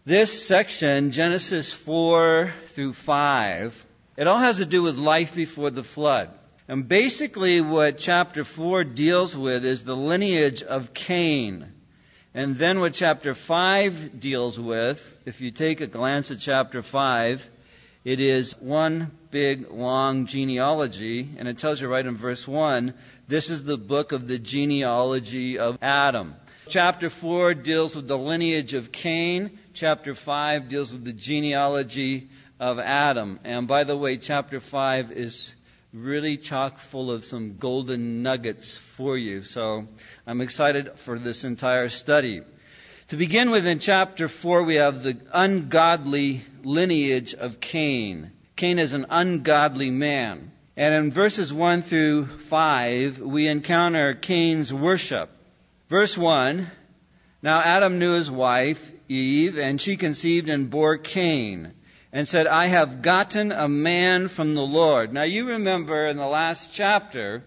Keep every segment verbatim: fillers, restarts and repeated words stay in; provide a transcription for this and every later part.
This section, Genesis four through five, it all has to do with life before the flood. And basically what chapter four deals with is the lineage of Cain. And then what chapter five deals with, if you take a glance at chapter five, it is one big, long genealogy, and it tells you right in verse one, this is the book of the genealogy of Adam. Chapter four deals with the lineage of Cain. Chapter five deals with the genealogy of Adam. And by the way, chapter five is really chock full of some golden nuggets for you. So I'm excited for this entire study. To begin with, in chapter four, we have the ungodly lineage of Cain. Cain is an ungodly man. And in verses one through five, we encounter Cain's worship. Verse one, now Adam knew his wife, Eve, and she conceived and bore Cain, and said, I have gotten a man from the Lord. Now you remember in the last chapter,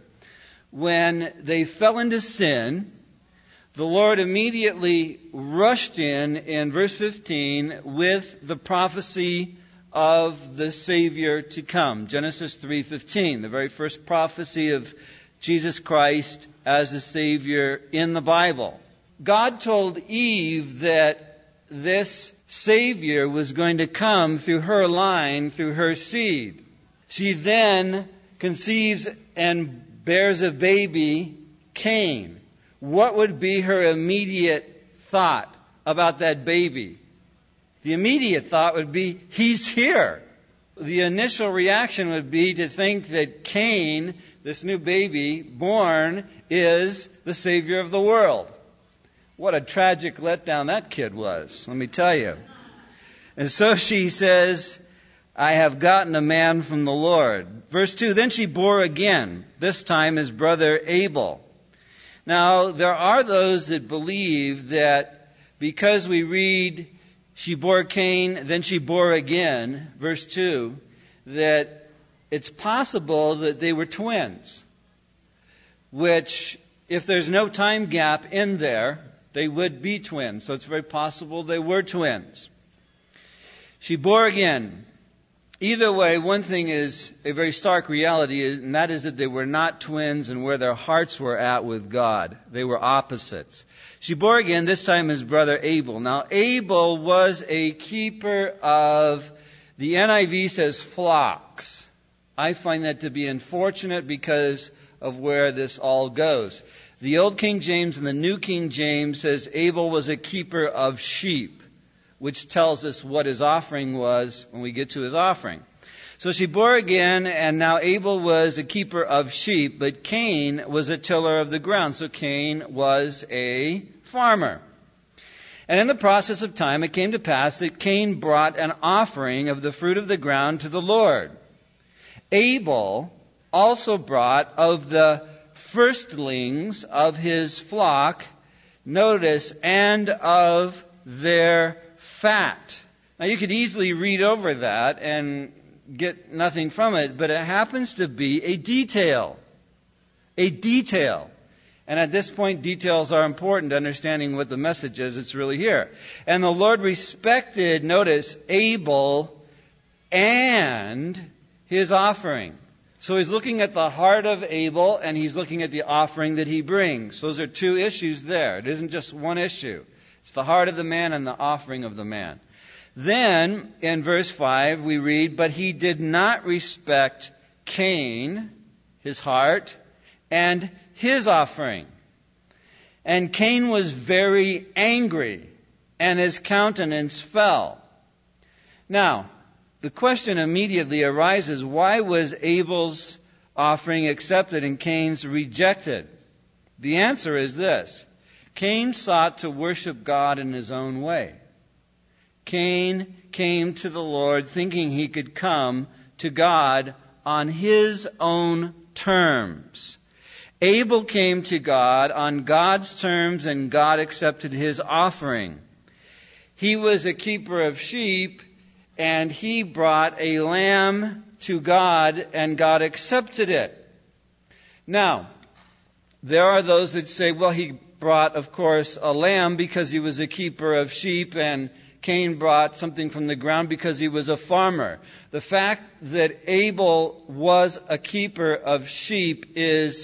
when they fell into sin, the Lord immediately rushed in, in verse fifteen, with the prophecy of the Savior to come. Genesis three fifteen, the very first prophecy of Jesus Christ as the Savior in the Bible. God told Eve that this Savior was going to come through her line, through her seed. She then conceives and bears a baby, Cain. What would be her immediate thought about that baby? The immediate thought would be, he's here. The initial reaction would be to think that Cain, this new baby born, is the Savior of the world. What a tragic letdown that kid was, let me tell you. And so she says, I have gotten a man from the Lord. Verse two, then she bore again, this time his brother Abel. Now, there are those that believe that because we read she bore Cain, then she bore again, verse two, that it's possible that they were twins, which, if there's no time gap in there, they would be twins. So it's very possible they were twins. She bore again. Either way, one thing is a very stark reality, and that is that they were not twins and where their hearts were at with God. They were opposites. She bore again, this time his brother Abel. Now, Abel was a keeper of, the N I V says, flocks. I find that to be unfortunate because of where this all goes. The Old King James and the New King James says Abel was a keeper of sheep, which tells us what his offering was when we get to his offering. So she bore again, and now Abel was a keeper of sheep, but Cain was a tiller of the ground. So Cain was a farmer. And in the process of time, it came to pass that Cain brought an offering of the fruit of the ground to the Lord. Abel also brought of the firstlings of his flock, notice, and of their fat. Now you could easily read over that and get nothing from it, but it happens to be a detail. A detail. And at this point, details are important to understanding what the message is that's really here. And the Lord respected, notice, Abel and his offering. So he's looking at the heart of Abel, and he's looking at the offering that he brings. Those are two issues there. It isn't just one issue. It's the heart of the man and the offering of the man. Then, in verse five, we read, but he did not respect Cain, his heart, and his offering. And Cain was very angry, and his countenance fell. Now, the question immediately arises, why was Abel's offering accepted and Cain's rejected? The answer is this. Cain sought to worship God in his own way. Cain came to the Lord thinking he could come to God on his own terms. Abel came to God on God's terms, and God accepted his offering. He was a keeper of sheep, and he brought a lamb to God, and God accepted it. Now, there are those that say, well, he brought, of course, a lamb because he was a keeper of sheep, and Cain brought something from the ground because he was a farmer. The fact that Abel was a keeper of sheep is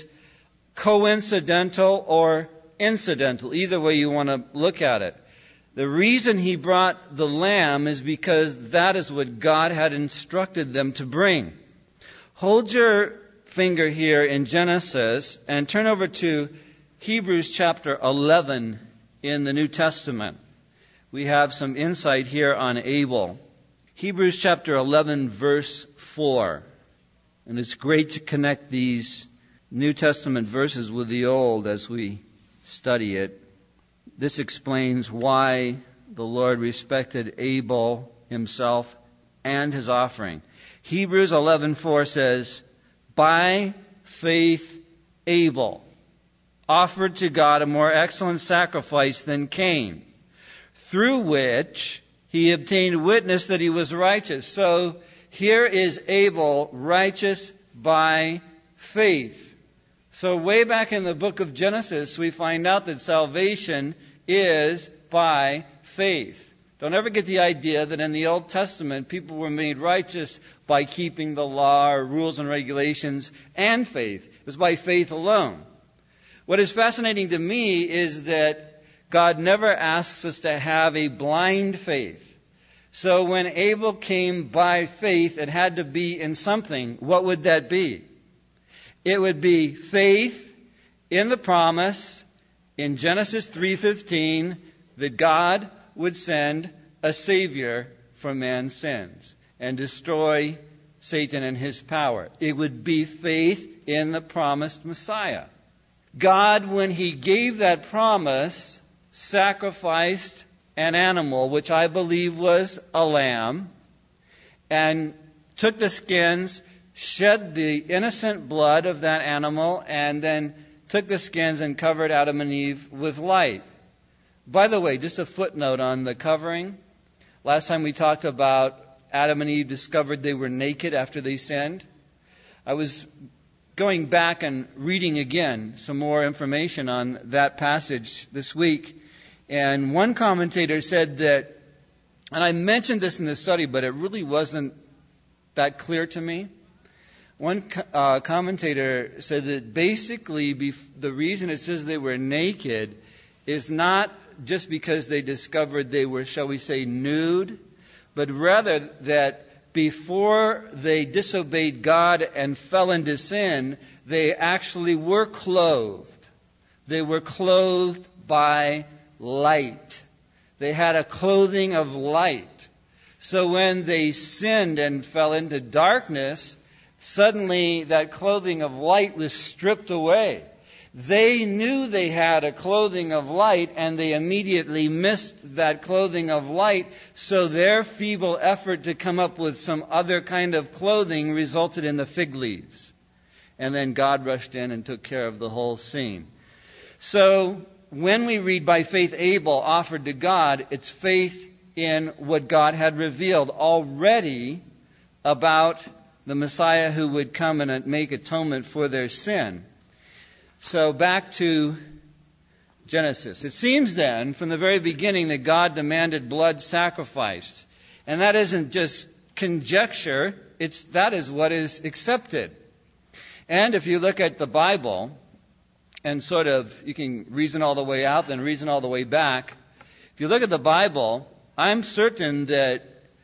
coincidental or incidental, either way you want to look at it. The reason he brought the lamb is because that is what God had instructed them to bring. Hold your finger here in Genesis and turn over to Hebrews chapter eleven in the New Testament. We have some insight here on Abel. Hebrews chapter eleven, verse four. And it's great to connect these New Testament verses with the Old as we study it. This explains why the Lord respected Abel himself and his offering. Hebrews eleven four says, "By faith Abel offered to God a more excellent sacrifice than Cain, through which he obtained witness that he was righteous." So here is Abel righteous by faith. So way back in the book of Genesis, we find out that salvation is by faith. Don't ever get the idea that in the Old Testament people were made righteous by keeping the law or rules and regulations and faith. It was by faith alone. What is fascinating to me is that God never asks us to have a blind faith. So when Abel came by faith, it had to be in something. What would that be? It would be faith in the promise in Genesis three fifteen that God would send a Savior for man's sins and destroy Satan and his power. It would be faith in the promised Messiah. God, when He gave that promise, sacrificed an animal, which I believe was a lamb, and took the skins, shed the innocent blood of that animal, and then took the skins and covered Adam and Eve with light. By the way, just a footnote on the covering. Last time we talked about Adam and Eve discovered they were naked after they sinned. I was going back and reading again some more information on that passage this week. And one commentator said that, and I mentioned this in the study, but it really wasn't that clear to me. One uh, commentator said that basically bef- the reason it says they were naked is not just because they discovered they were, shall we say, nude, but rather that before they disobeyed God and fell into sin, they actually were clothed. They were clothed by light. They had a clothing of light. So when they sinned and fell into darkness, suddenly that clothing of light was stripped away. They knew they had a clothing of light, and they immediately missed that clothing of light, so their feeble effort to come up with some other kind of clothing resulted in the fig leaves. And then God rushed in and took care of the whole scene. So when we read by faith Abel offered to God, it's faith in what God had revealed already about the Messiah who would come and make atonement for their sin. So back to Genesis. It seems then, from the very beginning, that God demanded blood sacrificed. And that isn't just conjecture, it's that is what is accepted. And if you look at the Bible, and sort of, you can reason all the way out, then reason all the way back. If you look at the Bible, I'm certain that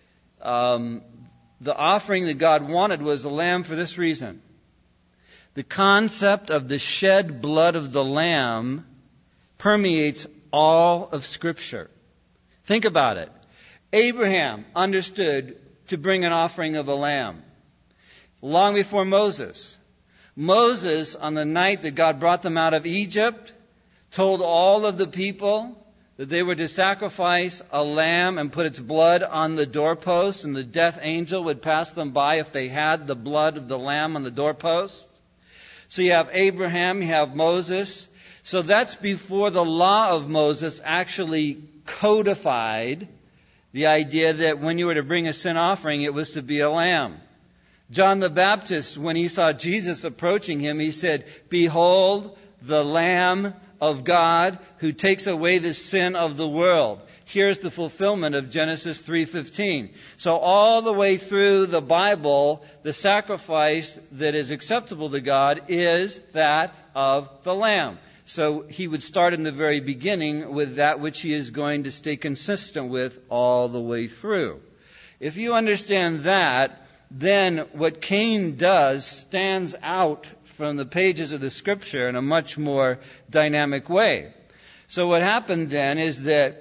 um, the offering that God wanted was a lamb for this reason. The concept of the shed blood of the lamb permeates all of Scripture. Think about it. Abraham understood to bring an offering of a lamb long before Moses. Moses, on the night that God brought them out of Egypt, told all of the people that they were to sacrifice a lamb and put its blood on the doorpost, and the death angel would pass them by if they had the blood of the lamb on the doorpost. So you have Abraham, you have Moses. So that's before the law of Moses actually codified the idea that when you were to bring a sin offering, it was to be a lamb. John the Baptist, when he saw Jesus approaching him, he said, "Behold, the Lamb of God who takes away the sin of the world. Here's the fulfillment of Genesis three fifteen. So all the way through the Bible, the sacrifice that is acceptable to God is that of the Lamb. So he would start in the very beginning with that which he is going to stay consistent with all the way through. If you understand that, then what Cain does stands out from the pages of the Scripture in a much more dynamic way. So what happened then is that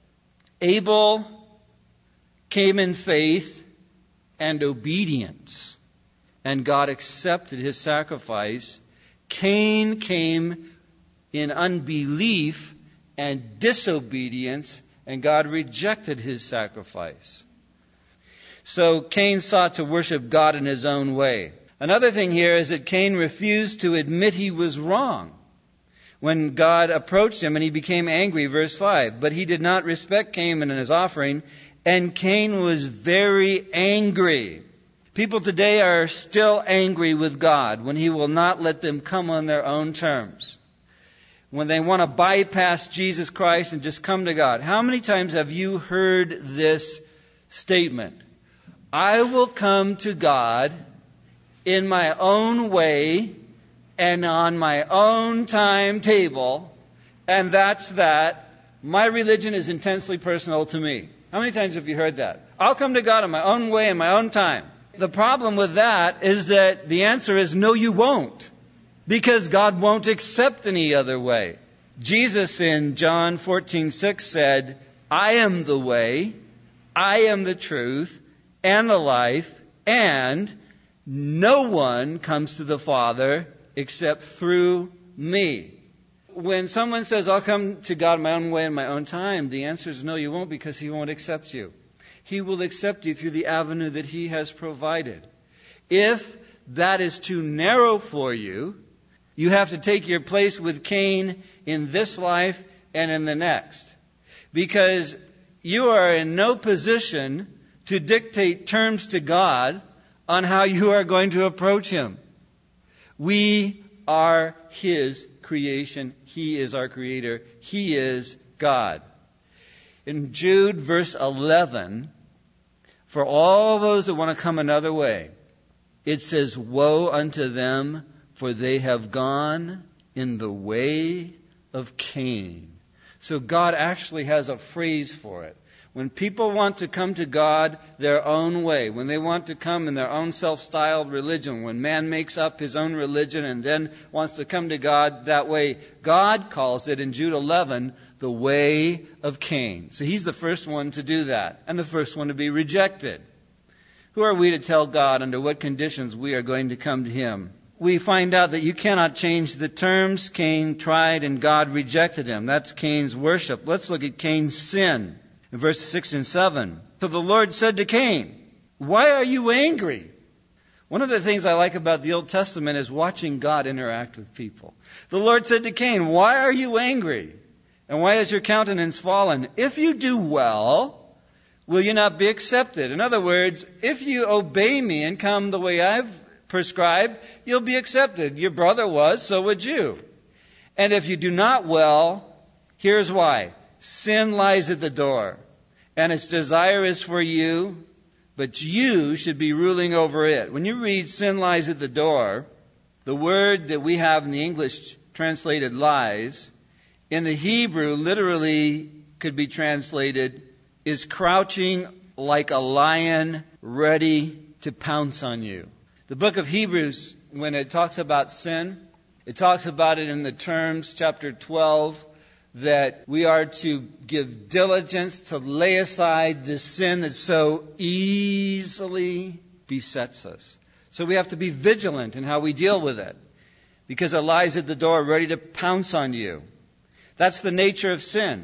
Abel came in faith and obedience, and God accepted his sacrifice. Cain came in unbelief and disobedience, and God rejected his sacrifice. So Cain sought to worship God in his own way. Another thing here is that Cain refused to admit he was wrong when God approached him and he became angry, verse five. But he did not respect Cain and his offering, and Cain was very angry. People today are still angry with God when he will not let them come on their own terms, when they want to bypass Jesus Christ and just come to God. How many times have you heard this statement? I will come to God in my own way and on my own timetable, and that's that. My religion is intensely personal to me. How many times have you heard that? I'll come to God in my own way and my own time. The problem with that is that the answer is no, you won't, because God won't accept any other way. Jesus in John fourteen six said, I am the way, I am the truth, and the life, and no one comes to the Father except through me. When someone says, I'll come to God my own way in my own time, the answer is no, you won't, because he won't accept you. He will accept you through the avenue that he has provided. If that is too narrow for you, you have to take your place with Cain in this life and in the next. Because you are in no position to dictate terms to God on how you are going to approach him. We are his creation. He is our creator. He is God. In Jude verse eleven, for all those that want to come another way, it says, woe unto them, for they have gone in the way of Cain. So God actually has a phrase for it. When people want to come to God their own way, when they want to come in their own self-styled religion, when man makes up his own religion and then wants to come to God that way, God calls it in Jude eleven the way of Cain. So he's the first one to do that, and the first one to be rejected. Who are we to tell God under what conditions we are going to come to him? We find out that you cannot change the terms. Cain tried and God rejected him. That's Cain's worship. Let's look at Cain's sin. In verses six and seven, so the Lord said to Cain, why are you angry? One of the things I like about the Old Testament is watching God interact with people. The Lord said to Cain, why are you angry? And why is your countenance fallen? If you do well, will you not be accepted? In other words, if you obey me and come the way I've prescribed, you'll be accepted. Your brother was, so would you. And if you do not well, here's why. Sin lies at the door, and its desire is for you, but you should be ruling over it. When you read sin lies at the door, the word that we have in the English translated lies, in the Hebrew literally could be translated is crouching like a lion ready to pounce on you. The book of Hebrews, when it talks about sin, it talks about it in the terms, chapter twelve, that we are to give diligence to lay aside the sin that so easily besets us. So we have to be vigilant in how we deal with it, because it lies at the door ready to pounce on you. That's the nature of sin.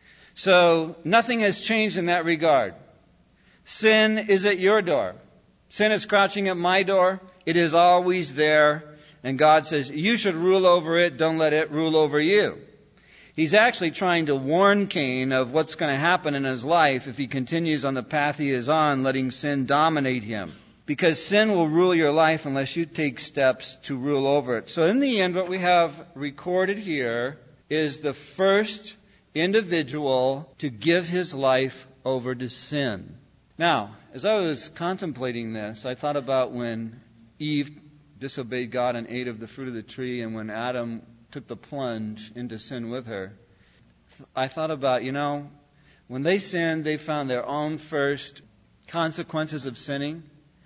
So nothing has changed in that regard. Sin is at your door. Sin is crouching at my door. It is always there. And God says, you should rule over it. Don't let it rule over you. He's actually trying to warn Cain of what's going to happen in his life if he continues on the path he is on, letting sin dominate him. Because sin will rule your life unless you take steps to rule over it. So in the end, what we have recorded here is the first individual to give his life over to sin. Now, as I was contemplating this, I thought about when Eve disobeyed God and ate of the fruit of the tree, and when Adam took the plunge into sin with her. I thought about, you know, when they sinned, they found their own first consequences of sinning.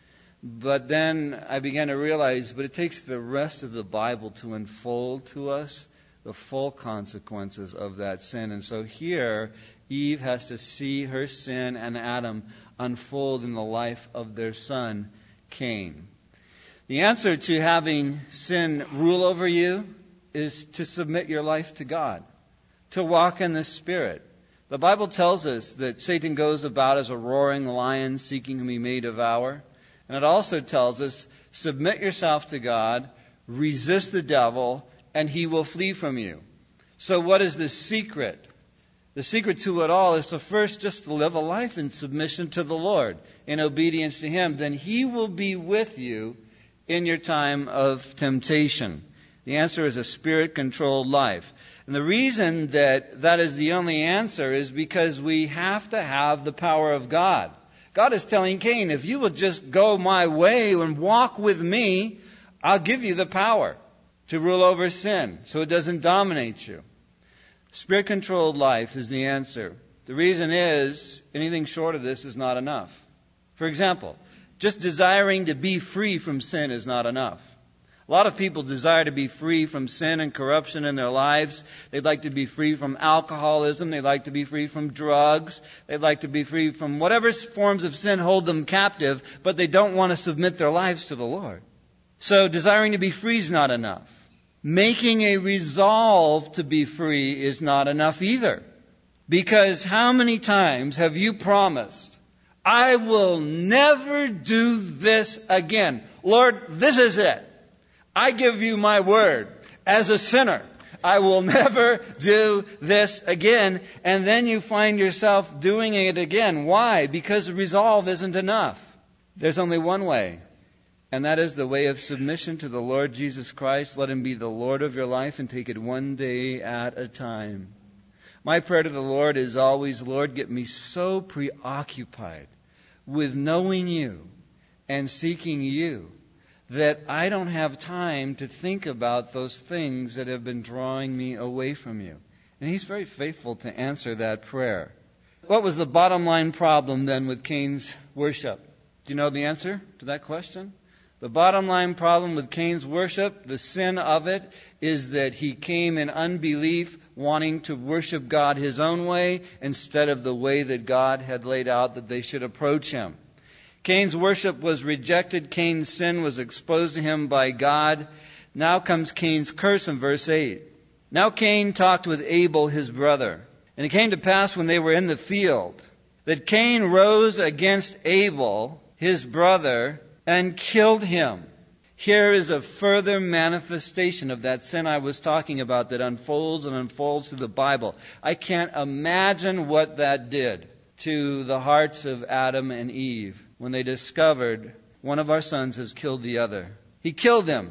But then I began to realize, but it takes the rest of the Bible to unfold to us the full consequences of that sin. And so here, Eve has to see her sin and Adam unfold in the life of their son, Cain. The answer to having sin rule over you is to submit your life to God, to walk in the Spirit. The Bible tells us that Satan goes about as a roaring lion seeking whom he may devour. And it also tells us, submit yourself to God, resist the devil, and he will flee from you. So what is the secret? The secret to it all is to first just to live a life in submission to the Lord, in obedience to Him. Then He will be with you in your time of temptation. The answer is a Spirit-controlled life. And the reason that that is the only answer is because we have to have the power of God. God is telling Cain, if you will just go my way and walk with me, I'll give you the power to rule over sin so it doesn't dominate you. Spirit-controlled life is the answer. The reason is, anything short of this is not enough. For example, just desiring to be free from sin is not enough. A lot of people desire to be free from sin and corruption in their lives. They'd like to be free from alcoholism. They'd like to be free from drugs. They'd like to be free from whatever forms of sin hold them captive, but they don't want to submit their lives to the Lord. So desiring to be free is not enough. Making a resolve to be free is not enough either. Because how many times have you promised, I will never do this again. Lord, this is it. I give you my word. As a sinner, I will never do this again. And then you find yourself doing it again. Why? Because resolve isn't enough. There's only one way. And that is the way of submission to the Lord Jesus Christ. Let Him be the Lord of your life and take it one day at a time. My prayer to the Lord is always, Lord, get me so preoccupied with knowing You and seeking You that I don't have time to think about those things that have been drawing me away from You. And He's very faithful to answer that prayer. What was the bottom line problem then with Cain's worship? Do you know the answer to that question? The bottom line problem with Cain's worship, the sin of it, is that he came in unbelief, wanting to worship God his own way instead of the way that God had laid out that they should approach Him. Cain's worship was rejected. Cain's sin was exposed to him by God. Now comes Cain's curse in verse eight. Now Cain talked with Abel his brother. And it came to pass when they were in the field that Cain rose against Abel his brother and killed him. Here is a further manifestation of that sin I was talking about that unfolds and unfolds through the Bible. I can't imagine what that did to the hearts of Adam and Eve when they discovered one of our sons has killed the other. He killed them.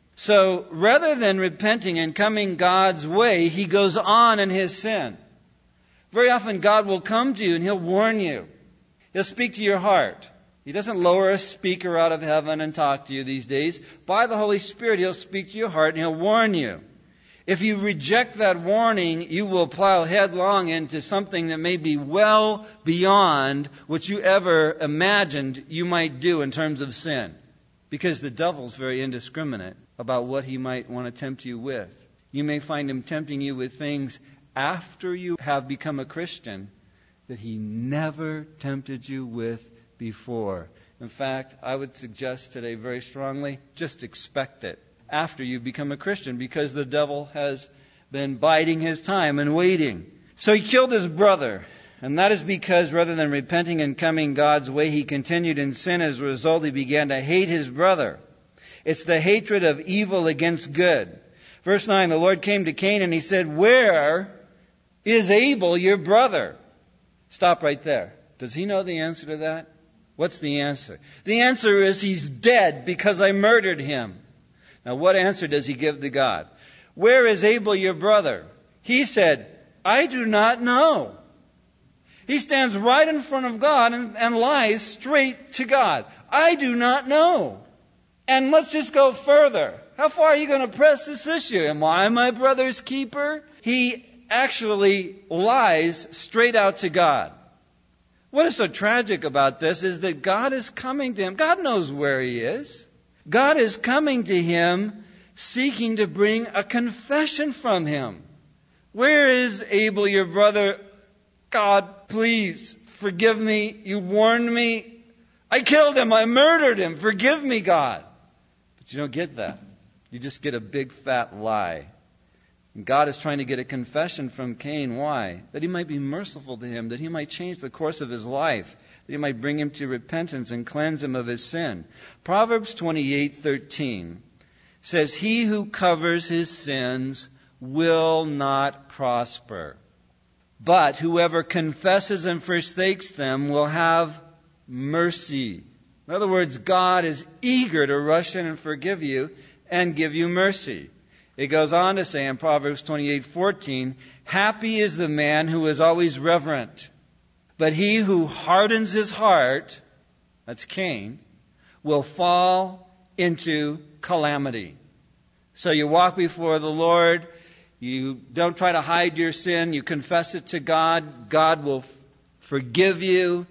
So rather than repenting and coming God's way, he goes on in his sin. Very often God will come to you and He'll warn you. He'll speak to your heart. He doesn't lower a speaker out of heaven and talk to you these days. By the Holy Spirit, He'll speak to your heart and He'll warn you. If you reject that warning, you will plow headlong into something that may be well beyond what you ever imagined you might do in terms of sin. Because the devil's very indiscriminate about what he might want to tempt you with. You may find him tempting you with things after you have become a Christian that he never tempted you with before. In fact, I would suggest today very strongly, just expect it after you become a Christian, because the devil has been biding his time and waiting. So he killed his brother, and that is because rather than repenting and coming God's way, he continued in sin. As a result, he began to hate his brother. It's the hatred of evil against good. Verse nine, the Lord came to Cain and He said, where is Abel, your brother? Stop right there. Does he know the answer to that? What's the answer? The answer is he's dead because I murdered him. Now what answer does he give to God? Where is Abel your brother? He said, I do not know. He stands right in front of God and, and lies straight to God. I do not know. And let's just go further. How far are you going to press this issue? Am I my brother's keeper? He actually lies straight out to God. What is so tragic about this is that God is coming to him. God knows where he is. God is coming to him seeking to bring a confession from him. Where is Abel, your brother? God, please forgive me. You warned me. I killed him. I murdered him. Forgive me, God. But you don't get that. You just get a big fat lie. And God is trying to get a confession from Cain. Why? That he might be merciful to him, that he might change the course of his life, that he might bring him to repentance and cleanse him of his sin. Proverbs twenty-eight thirteen says, he who covers his sins will not prosper. But whoever confesses and forsakes them will have mercy. In other words, God is eager to rush in and forgive you and give you mercy. It goes on to say in Proverbs twenty-eight fourteen, happy is the man who is always reverent, but he who hardens his heart, that's Cain, will fall into calamity. So you walk before the Lord. You don't try to hide your sin. You confess it to God. God will f- forgive you,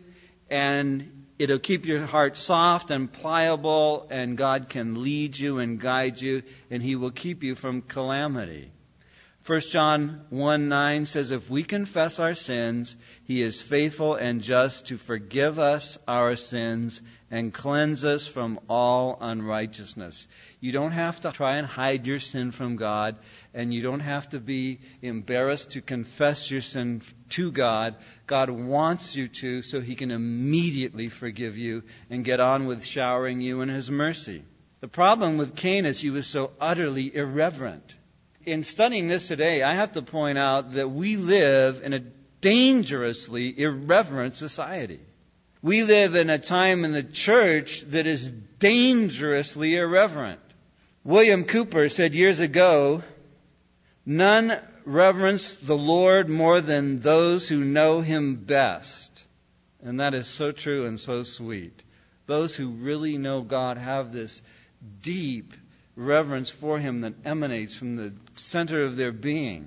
and it'll keep your heart soft and pliable, and God can lead you and guide you, and he will keep you from calamity. First John one nine says, if we confess our sins, he is faithful and just to forgive us our sins and cleanse us from all unrighteousness. You don't have to try and hide your sin from God, and you don't have to be embarrassed to confess your sin to God. God wants you to, so he can immediately forgive you and get on with showering you in his mercy. The problem with Cain is he was so utterly irreverent. In studying this today, I have to point out that we live in a dangerously irreverent society. We live in a time in the church that is dangerously irreverent. William Cooper said years ago, none reverence the Lord more than those who know him best. And that is so true and so sweet. Those who really know God have this deep reverence for him that emanates from the center of their being.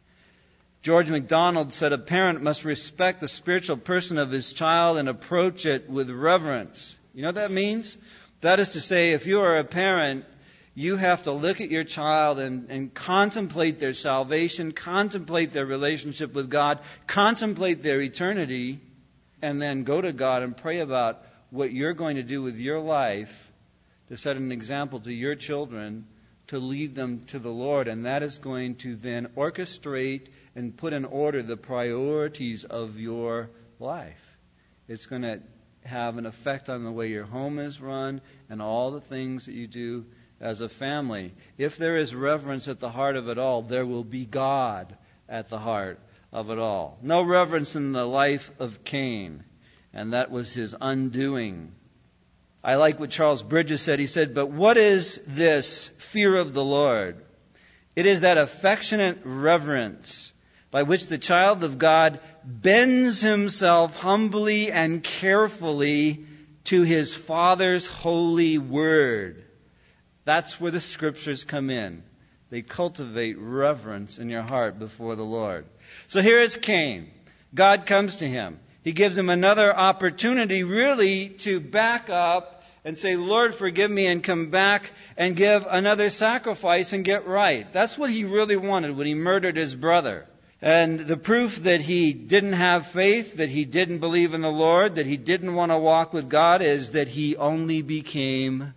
George MacDonald said a parent must respect the spiritual person of his child and approach it with reverence. You know what that means? That is to say, if you are a parent, you have to look at your child and, and contemplate their salvation, contemplate their relationship with God, contemplate their eternity, and then go to God and pray about what you're going to do with your life to set an example to your children, to lead them to the Lord. And that is going to then orchestrate and put in order the priorities of your life. It's going to have an effect on the way your home is run and all the things that you do as a family. If there is reverence at the heart of it all, there will be God at the heart of it all. No reverence in the life of Cain, and that was his undoing. I like what Charles Bridges said. He said, but what is this fear of the Lord? It is that affectionate reverence by which the child of God bends himself humbly and carefully to his Father's holy word. That's where the scriptures come in. They cultivate reverence in your heart before the Lord. So here is Cain. God comes to him. He gives him another opportunity really to back up and say, Lord, forgive me, and come back and give another sacrifice and get right. That's what he really wanted when he murdered his brother. And the proof that he didn't have faith, that he didn't believe in the Lord, that he didn't want to walk with God, is that he only became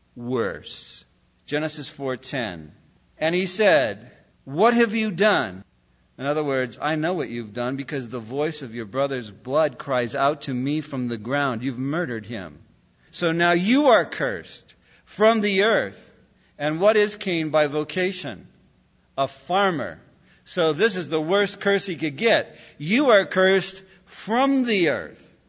worse. Genesis four ten. And he said, what have you done? In other words, I know what you've done because the voice of your brother's blood cries out to me from the ground. You've murdered him. So now you are cursed from the earth. And what is Cain by vocation? A farmer. So this is the worst curse he could get. You are cursed from the earth.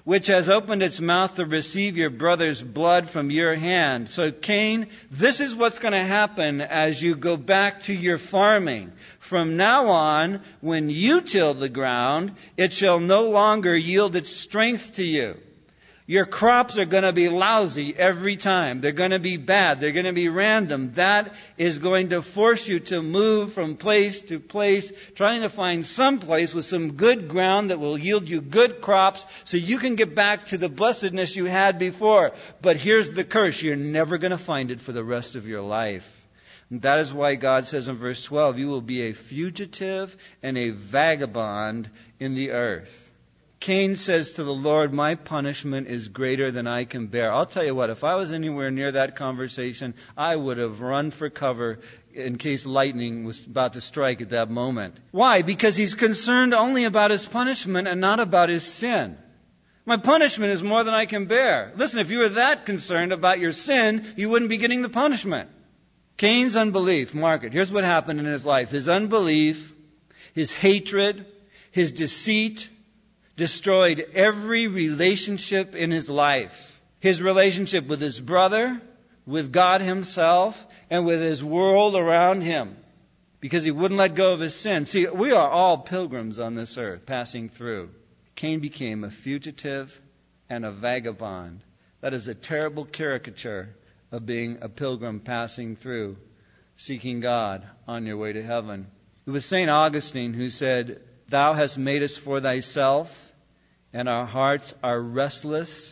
which has opened its mouth to receive your brother's blood from your hand. So Cain, this is what's going to happen as you go back to your farming. From now on, when you till the ground, it shall no longer yield its strength to you. Your crops are going to be lousy every time. They're going to be bad. They're going to be random. That is going to force you to move from place to place, trying to find some place with some good ground that will yield you good crops so you can get back to the blessedness you had before. But here's the curse. You're never going to find it for the rest of your life. And that is why God says in verse twelve, you will be a fugitive and a vagabond in the earth. Cain says to the Lord, my punishment is greater than I can bear. I'll tell you what, if I was anywhere near that conversation, I would have run for cover in case lightning was about to strike at that moment. Why? Because he's concerned only about his punishment and not about his sin. My punishment is more than I can bear. Listen, if you were that concerned about your sin, you wouldn't be getting the punishment. Cain's unbelief, mark it. Here's what happened in his life. His unbelief, his hatred, his deceit, destroyed every relationship in his life. His relationship with his brother, with God himself, and with his world around him. Because he wouldn't let go of his sin. See, we are all pilgrims on this earth, passing through. Cain became a fugitive and a vagabond. That is a terrible caricature of being a pilgrim passing through, seeking God on your way to heaven. It was Saint Augustine who said, thou hast made us for thyself, and our hearts are restless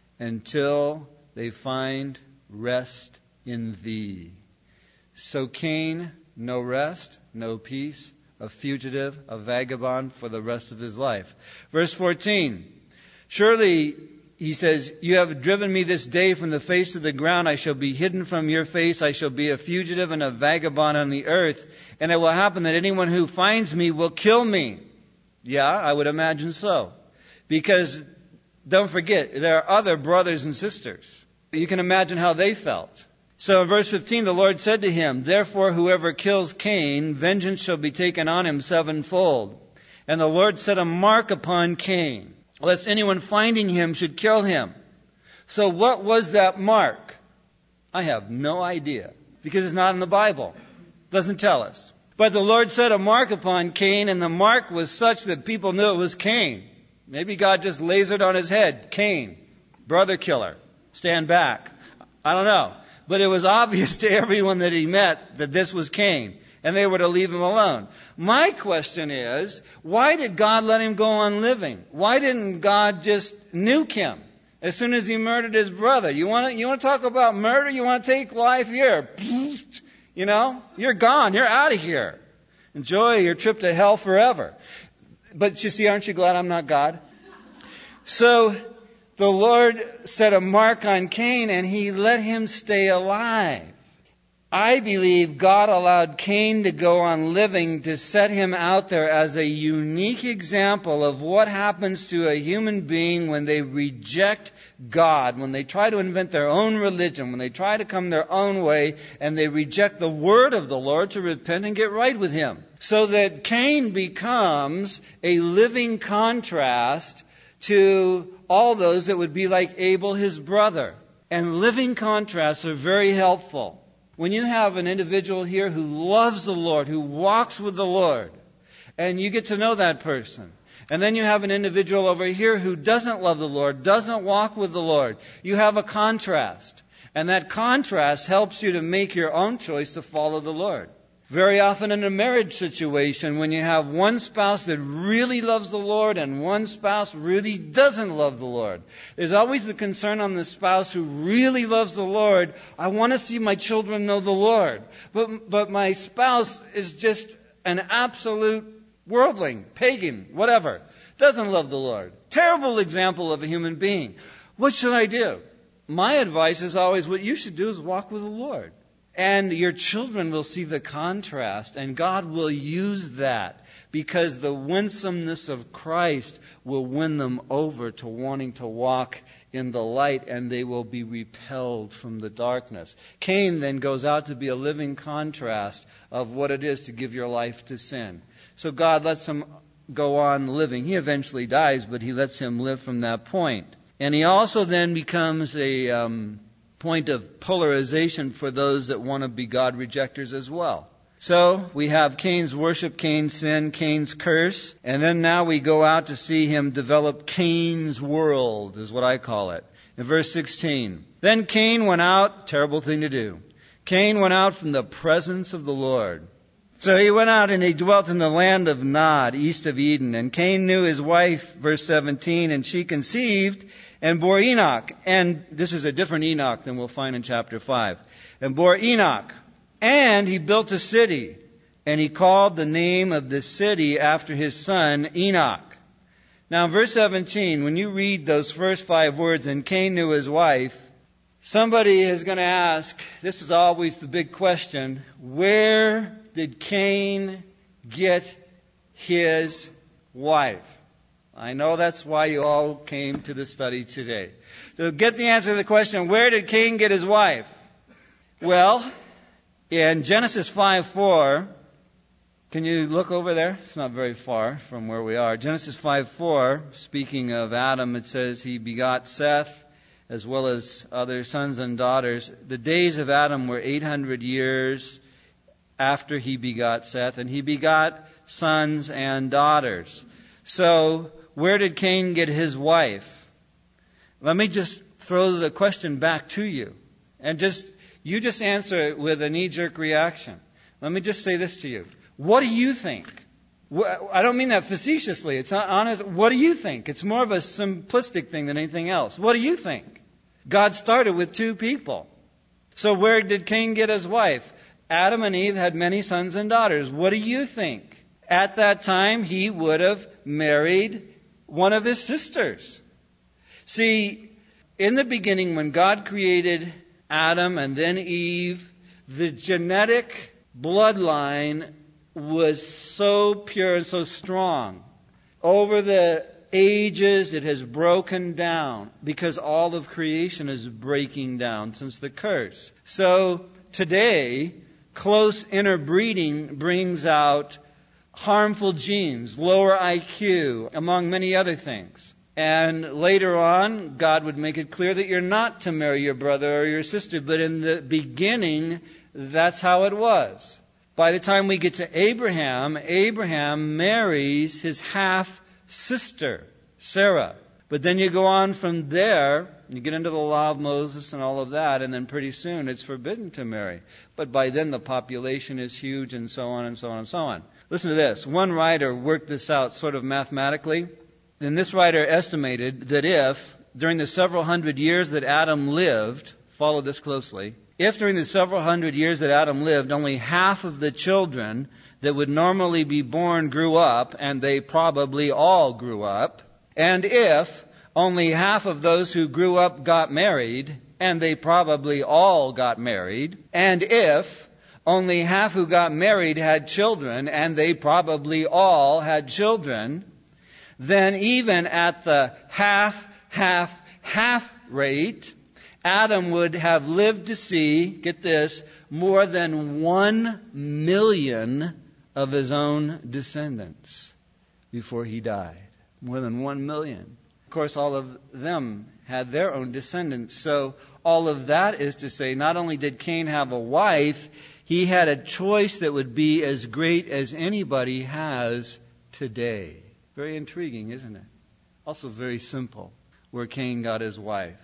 until they find rest in thee. So Cain, no rest, no peace, a fugitive, a vagabond for the rest of his life. Verse fourteen, surely, he says, you have driven me this day from the face of the ground. I shall be hidden from your face. I shall be a fugitive and a vagabond on the earth. And it will happen that anyone who finds me will kill me. Yeah, I would imagine so. Because, don't forget, there are other brothers and sisters. You can imagine how they felt. So in verse fifteen, the Lord said to him, therefore whoever kills Cain, vengeance shall be taken on him sevenfold. And the Lord set a mark upon Cain, lest anyone finding him should kill him. So what was that mark? I have no idea, because it's not in the Bible. It doesn't tell us. But the Lord set a mark upon Cain, and the mark was such that people knew it was Cain. Maybe God just lasered on his head, Cain, brother killer, stand back. I don't know. But it was obvious to everyone that he met that this was Cain, and they were to leave him alone. My question is, why did God let him go on living? Why didn't God just nuke him as soon as he murdered his brother? You want to, you want to talk about murder? You want to take life here? You know, you're gone. You're out of here. Enjoy your trip to hell forever. But you see, aren't you glad I'm not God? So the Lord set a mark on Cain and he let him stay alive. I believe God allowed Cain to go on living to set him out there as a unique example of what happens to a human being when they reject God, when they try to invent their own religion, when they try to come their own way, and they reject the word of the Lord to repent and get right with him. So that Cain becomes a living contrast to all those that would be like Abel, his brother. And living contrasts are very helpful. When you have an individual here who loves the Lord, who walks with the Lord, and you get to know that person, and then you have an individual over here who doesn't love the Lord, doesn't walk with the Lord, you have a contrast. And that contrast helps you to make your own choice to follow the Lord. Very often in a marriage situation, when you have one spouse that really loves the Lord and one spouse really doesn't love the Lord, there's always the concern on the spouse who really loves the Lord. I want to see my children know the Lord. But, but my spouse is just an absolute worldling, pagan, whatever. Doesn't love the Lord. Terrible example of a human being. What should I do? My advice is always, what you should do is walk with the Lord. And your children will see the contrast, and God will use that because the winsomeness of Christ will win them over to wanting to walk in the light, and they will be repelled from the darkness. Cain then goes out to be a living contrast of what it is to give your life to sin. So God lets him go on living. He eventually dies, but he lets him live from that point. And he also then becomes a um, point of polarization for those that want to be God rejectors as well. So we have Cain's worship, Cain's sin, Cain's curse, and then now we go out to see him develop Cain's world, is what I call it. In verse sixteen, then Cain went out, terrible thing to do. Cain went out from the presence of the Lord. So he went out and he dwelt in the land of Nod, east of Eden. And Cain knew his wife, verse seventeen, and she conceived and bore Enoch. And this is a different Enoch than we'll find in chapter five. And bore Enoch. And he built a city, and he called the name of the city after his son Enoch. Now in verse seventeen, when you read those first five words, and Cain knew his wife, somebody is going to ask, this is always the big question, where did Cain get his wife? I know that's why you all came to the study today. So get the answer to the question, where did Cain get his wife? Well, in Genesis five four, can you look over there? It's not very far from where we are. Genesis five four, speaking of Adam, it says he begot Seth as well as other sons and daughters. The days of Adam were eight hundred years after he begot Seth, and he begot sons and daughters. So, where did Cain get his wife? Let me just throw the question back to you. And just you just answer it with a knee-jerk reaction. Let me just say this to you. What do you think? I don't mean that facetiously. It's not honest. What do you think? It's more of a simplistic thing than anything else. What do you think? God started with two people. So where did Cain get his wife? Adam and Eve had many sons and daughters. What do you think? At that time, he would have married one of his sisters. See, in the beginning, when God created Adam and then Eve, the genetic bloodline was so pure and so strong. Over the ages, it has broken down because all of creation is breaking down since the curse. So today, close interbreeding brings out harmful genes, lower I Q, among many other things. And later on, God would make it clear that you're not to marry your brother or your sister. But in the beginning, that's how it was. By the time we get to Abraham, Abraham marries his half-sister, Sarah. But then you go on from there, you get into the law of Moses and all of that, and then pretty soon it's forbidden to marry. But by then the population is huge and so on and so on and so on. Listen to this. One writer worked this out sort of mathematically. And this writer estimated that if, during the several hundred years that Adam lived, follow this closely, if during the several hundred years that Adam lived, only half of the children that would normally be born grew up, and they probably all grew up, and if only half of those who grew up got married, and they probably all got married, and if only half who got married had children, and they probably all had children, then even at the half, half, half rate, Adam would have lived to see, get this, more than one million of his own descendants before he died. More than one million. Of course, all of them had their own descendants. So all of that is to say, not only did Cain have a wife, he had a choice that would be as great as anybody has today. Very intriguing, isn't it? Also very simple, where Cain got his wife.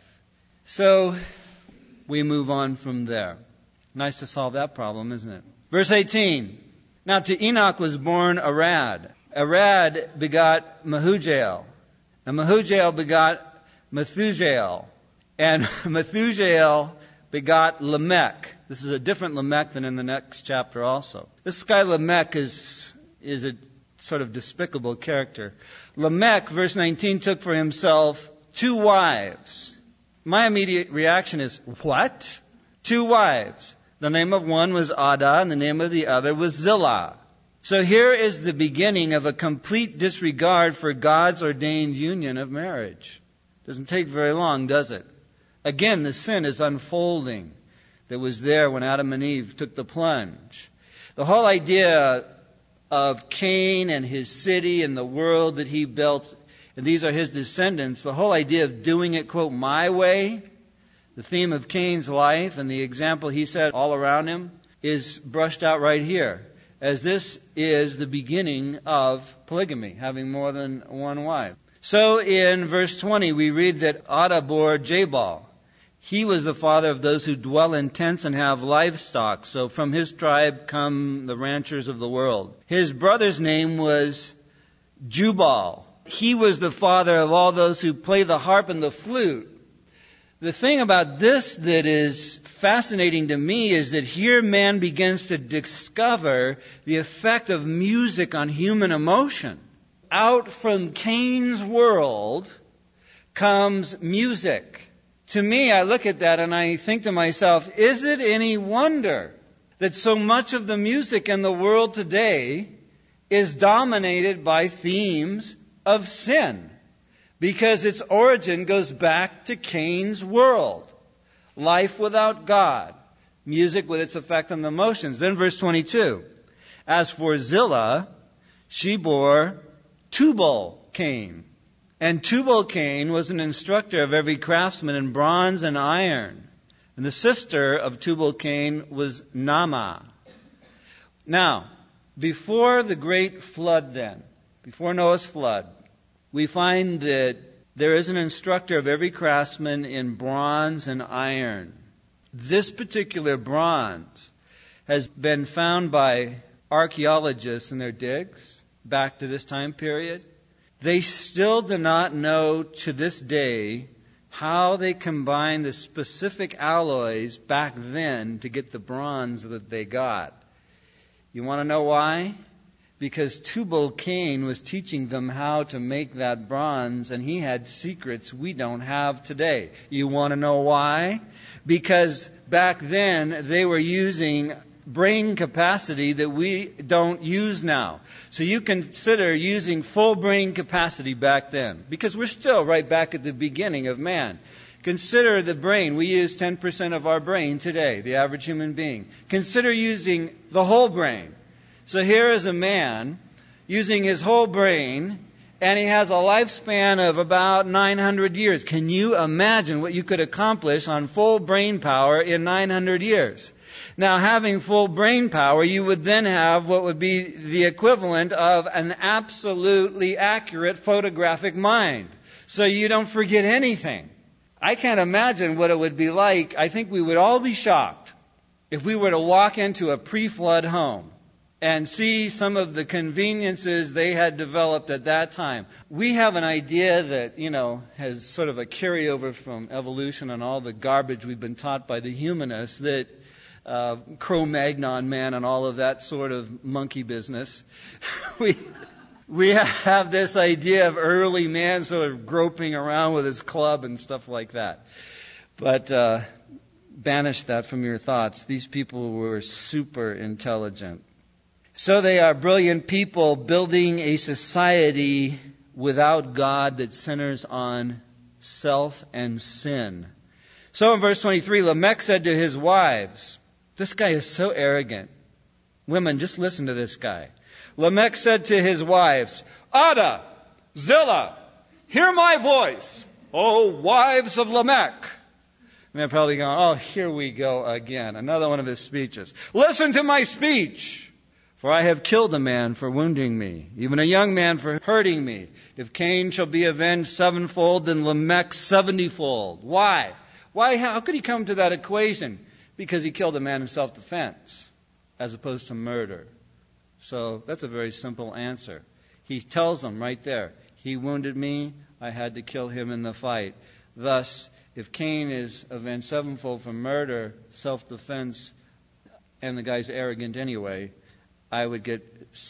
So we move on from there. Nice to solve that problem, isn't it? Verse eighteen. Now to Enoch was born Arad. Arad begot Mehujael. And Mehujael begot Methujael. And Methujael begot Lamech. This is a different Lamech than in the next chapter also. This guy Lamech is, is a sort of despicable character. Lamech, verse nineteen, took for himself two wives. My immediate reaction is, what? Two wives. The name of one was Adah, and the name of the other was Zillah. So here is the beginning of a complete disregard for God's ordained union of marriage. Doesn't take very long, does it? Again, the sin is unfolding that was there when Adam and Eve took the plunge. The whole idea of Cain and his city and the world that he built, and these are his descendants, the whole idea of doing it, quote, my way, the theme of Cain's life and the example he set all around him, is brushed out right here, as this is the beginning of polygamy, having more than one wife. So in verse twenty, we read that Ada bore Jabal. He was the father of those who dwell in tents and have livestock. So from his tribe come the ranchers of the world. His brother's name was Jubal. He was the father of all those who play the harp and the flute. The thing about this that is fascinating to me is that here man begins to discover the effect of music on human emotion. Out from Cain's world comes music. To me, I look at that and I think to myself, is it any wonder that so much of the music in the world today is dominated by themes of sin? Because its origin goes back to Cain's world. Life without God. Music with its effect on the emotions. Then verse twenty-two. As for Zillah, she bore Tubal-Cain. And Tubal-Cain was an instructor of every craftsman in bronze and iron. And the sister of Tubal-Cain was Naamah. Now, before the great flood then, before Noah's flood, we find that there is an instructor of every craftsman in bronze and iron. This particular bronze has been found by archaeologists in their digs back to this time period. They still do not know to this day how they combined the specific alloys back then to get the bronze that they got. You want to know why? Because Tubal-Cain was teaching them how to make that bronze, and he had secrets we don't have today. You want to know why? Because back then they were using brain capacity that we don't use now. So you consider using full brain capacity back then, because we're still right back at the beginning of man. Consider the brain. We use ten percent of our brain today, the average human being. Consider using the whole brain. So here is a man using his whole brain, and he has a lifespan of about nine hundred years. Can you imagine what you could accomplish on full brain power in nine hundred years? Now, having full brain power, you would then have what would be the equivalent of an absolutely accurate photographic mind. So you don't forget anything. I can't imagine what it would be like. I think we would all be shocked if we were to walk into a pre-flood home and see some of the conveniences they had developed at that time. We have an idea that, you know, has sort of a carryover from evolution and all the garbage we've been taught by the humanists, that uh, Cro-Magnon man and all of that sort of monkey business. we we have this idea of early man sort of groping around with his club and stuff like that. But uh, banish that from your thoughts. These people were super intelligent. So they are brilliant people building a society without God that centers on self and sin. So in verse twenty-three, Lamech said to his wives, this guy is so arrogant. Women, just listen to this guy. Lamech said to his wives, Ada, Zillah, hear my voice, O wives of Lamech. And they're probably going, oh, here we go again. Another one of his speeches. Listen to my speech. For I have killed a man for wounding me, even a young man for hurting me. If Cain shall be avenged sevenfold, then Lamech seventyfold. Why? Why? How could he come to that equation? Because he killed a man in self-defense, as opposed to murder. So that's a very simple answer. He tells them right there, he wounded me, I had to kill him in the fight. Thus, if Cain is avenged sevenfold for murder, self-defense, and the guy's arrogant anyway, I would get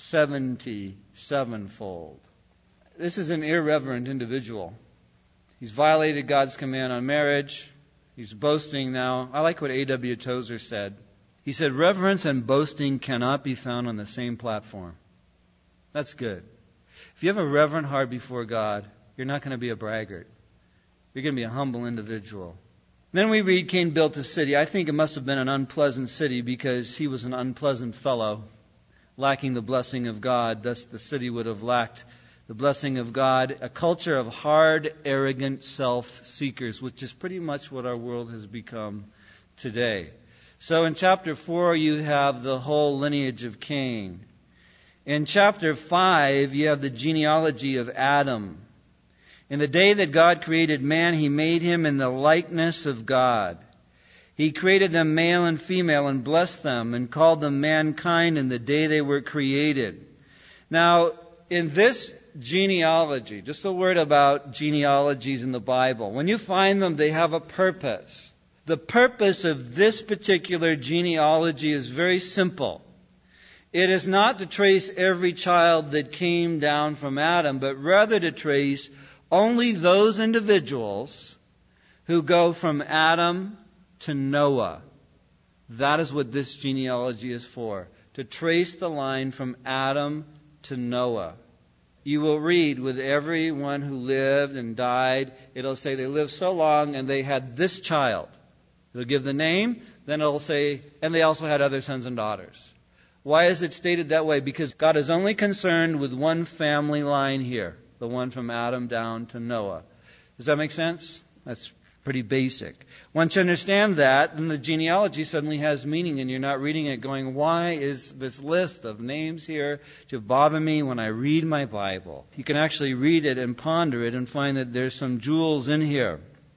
seventy-sevenfold. This is an irreverent individual. He's violated God's command on marriage. He's boasting now. I like what A W Tozer said. He said, reverence and boasting cannot be found on the same platform. That's good. If you have a reverent heart before God, you're not going to be a braggart. You're going to be a humble individual. Then we read Cain built a city. I think it must have been an unpleasant city because he was an unpleasant fellow. lacking the blessing of God. Thus the city would have lacked the blessing of God. A culture of hard, arrogant self-seekers, which is pretty much what our world has become today. So in chapter four, you have the whole lineage of Cain. In chapter five, you have the genealogy of Adam. In the day that God created man, He made him in the likeness of God. He created them male and female and blessed them and called them mankind in the day they were created. Now, in this genealogy, just a word about genealogies in the Bible. When you find them, they have a purpose. The purpose of this particular genealogy is very simple. It is not to trace every child that came down from Adam, but rather to trace only those individuals who go from Adam to Noah. That is what this genealogy is for, to trace the line from Adam to Noah. You will read with everyone who lived and died, it'll say they lived so long and they had this child. It'll give the name, then it'll say, and they also had other sons and daughters. Why is it stated that way? Because God is only concerned with one family line here, the one from Adam down to Noah. Does that make sense? That's pretty basic. Once you understand that, then the genealogy suddenly has meaning, and you're not reading it going, why is this list of names here to bother me when I read my Bible? You can actually read it and ponder it and find that there's some jewels in here.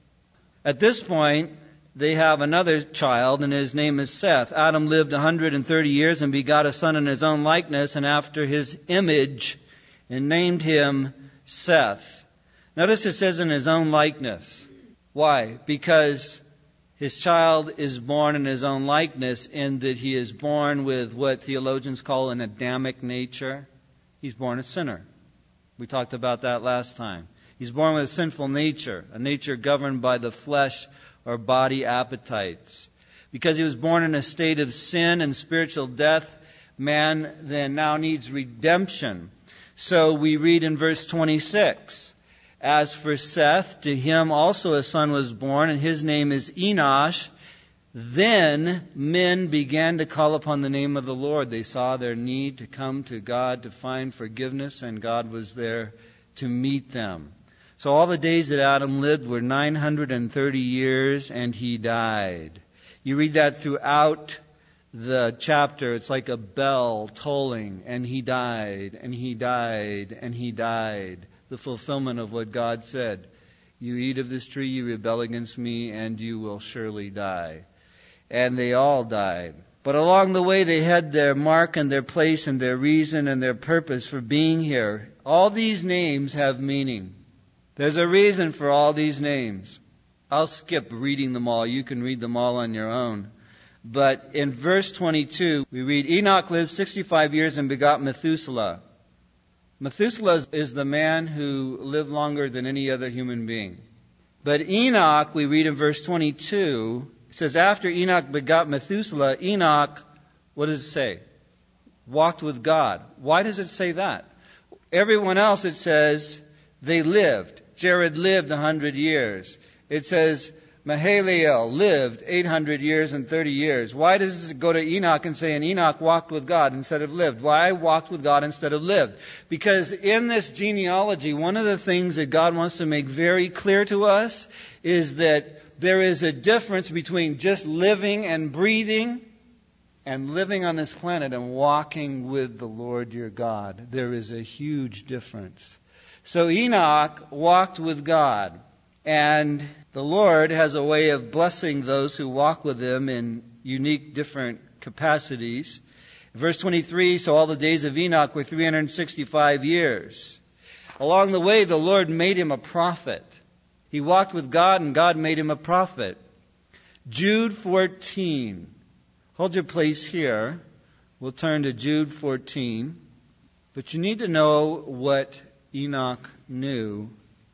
At this point, they have another child, and his name is Seth. Adam lived one hundred thirty years and begot a son in his own likeness and after his image, and named him Seth. Notice it says in his own likeness. Why? Because his child is born in his own likeness, in that he is born with what theologians call an Adamic nature. He's born a sinner. We talked about that last time. He's born with a sinful nature, a nature governed by the flesh or body appetites. Because he was born in a state of sin and spiritual death, man then now needs redemption. So we read in verse twenty-six, as for Seth, to him also a son was born, and his name is Enosh. Then men began to call upon the name of the Lord. They saw their need to come to God to find forgiveness, and God was there to meet them. So all the days that Adam lived were nine hundred thirty years, and he died. You read that throughout the chapter. It's like a bell tolling, and he died, and he died, and he died. The fulfillment of what God said. You eat of this tree, you rebel against me, and you will surely die. And they all died. But along the way, they had their mark and their place and their reason and their purpose for being here. All these names have meaning. There's a reason for all these names. I'll skip reading them all. You can read them all on your own. But in verse twenty-two, we read, Enoch lived sixty-five years and begot Methuselah. Methuselah is the man who lived longer than any other human being. But Enoch, we read in verse twenty-two, it says, after Enoch begot Methuselah, Enoch, what does it say? Walked with God. Why does it say that? Everyone else, it says, they lived. Jared lived one hundred years. It says, Mahalalel lived eight hundred years and thirty years. Why does it go to Enoch and say, and Enoch walked with God instead of lived? Why walked with God instead of lived? Because in this genealogy, one of the things that God wants to make very clear to us is that there is a difference between just living and breathing and living on this planet and walking with the Lord your God. There is a huge difference. So Enoch walked with God, and the Lord has a way of blessing those who walk with Him in unique, different capacities. Verse twenty-three, so all the days of Enoch were three hundred sixty-five years. Along the way, the Lord made him a prophet. He walked with God, and God made him a prophet. Jude fourteen. Hold your place here. We'll turn to Jude fourteen. But you need to know what Enoch knew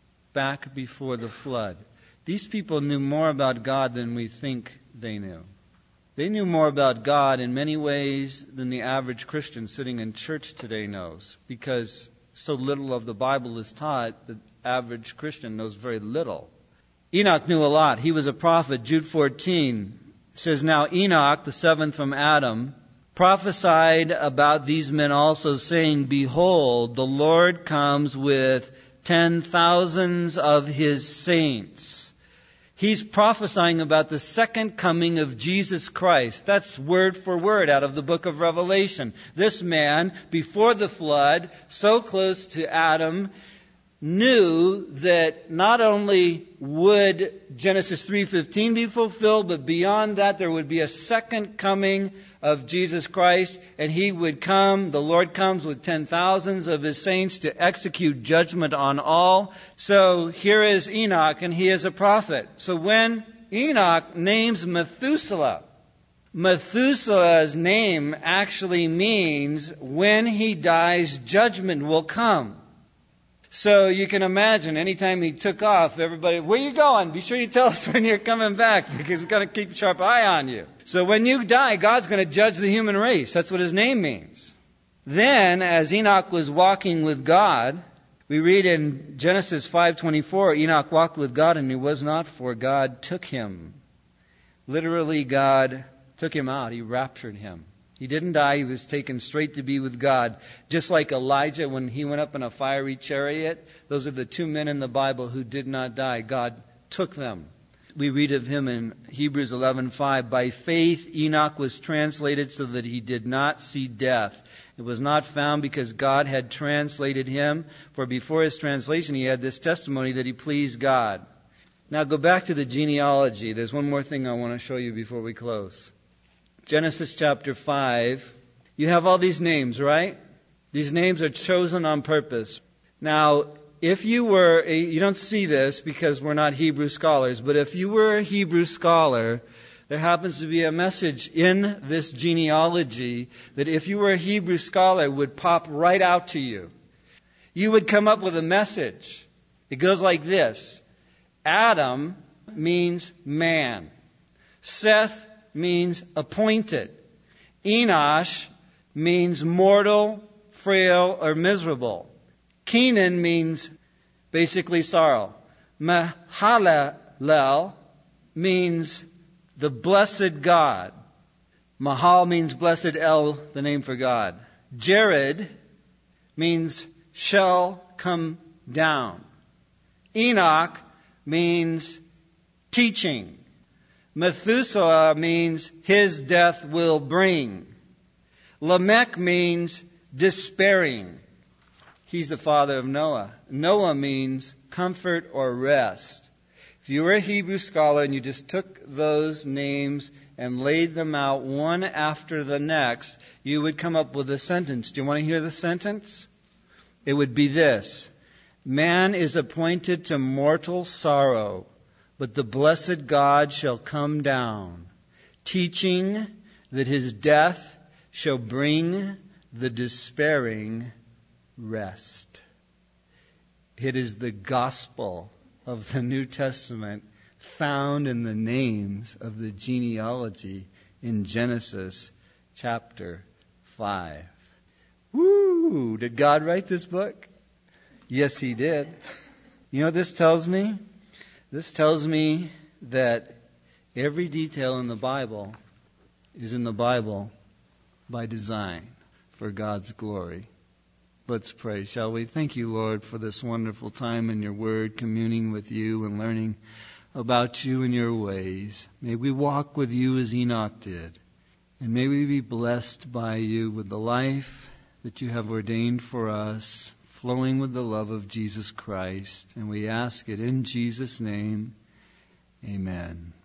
back before the flood. These people knew more about God than we think they knew. They knew more about God in many ways than the average Christian sitting in church today knows, because so little of the Bible is taught, the average Christian knows very little. Enoch knew a lot. He was a prophet. Jude fourteen says, now Enoch, the seventh from Adam, prophesied about these men also, saying, Behold, the Lord comes with ten thousands of his saints. He's prophesying about the second coming of Jesus Christ. That's word for word out of the book of Revelation. This man, before the flood, so close to Adam, knew that not only would Genesis three fifteen be fulfilled, but beyond that there would be a second coming of Jesus Christ, and he would come, the Lord comes with ten thousands of his saints to execute judgment on all. So here is Enoch, and he is a prophet. So when Enoch names Methuselah, Methuselah's name actually means when he dies, judgment will come. So you can imagine, anytime he took off, everybody, where you going? Be sure you tell us when you're coming back, because we've got to keep a sharp eye on you. So when you die, God's going to judge the human race. That's what his name means. Then, as Enoch was walking with God, we read in Genesis five twenty-four, Enoch walked with God, and he was not, for God took him. Literally, God took him out. He raptured him. He didn't die. He was taken straight to be with God. Just like Elijah when he went up in a fiery chariot. Those are the two men in the Bible who did not die. God took them. We read of him in Hebrews eleven five. By faith Enoch was translated so that he did not see death. It was not found because God had translated him. For before his translation he had this testimony that he pleased God. Now go back to the genealogy. There's one more thing I want to show you before we close. Genesis chapter five, you have all these names, right? These names are chosen on purpose. Now, if you were, a, you don't see this because we're not Hebrew scholars, but if you were a Hebrew scholar, there happens to be a message in this genealogy that if you were a Hebrew scholar would pop right out to you. You would come up with a message. It goes like this. Adam means man. Seth means appointed. Enosh means mortal, frail, or miserable. Kenan means basically sorrow. Mahalalel means the blessed God. Mahal means blessed El, the name for God. Jared means shall come down. Enoch means teaching. Methuselah means his death will bring. Lamech means despairing. He's the father of Noah. Noah means comfort or rest. If you were a Hebrew scholar and you just took those names and laid them out one after the next, you would come up with a sentence. Do you want to hear the sentence? It would be this. Man is appointed to mortal sorrow, but the blessed God shall come down, teaching that his death shall bring the despairing rest. It is the gospel of the New Testament found in the names of the genealogy in Genesis chapter five. Woo! Did God write this book? Yes, he did. You know what this tells me? This tells me that every detail in the Bible is in the Bible by design for God's glory. Let's pray, shall we? Thank you, Lord, for this wonderful time in your word, communing with you and learning about you and your ways. May we walk with you as Enoch did. And may we be blessed by you with the life that you have ordained for us, flowing with the love of Jesus Christ. And we ask it in Jesus' name. Amen.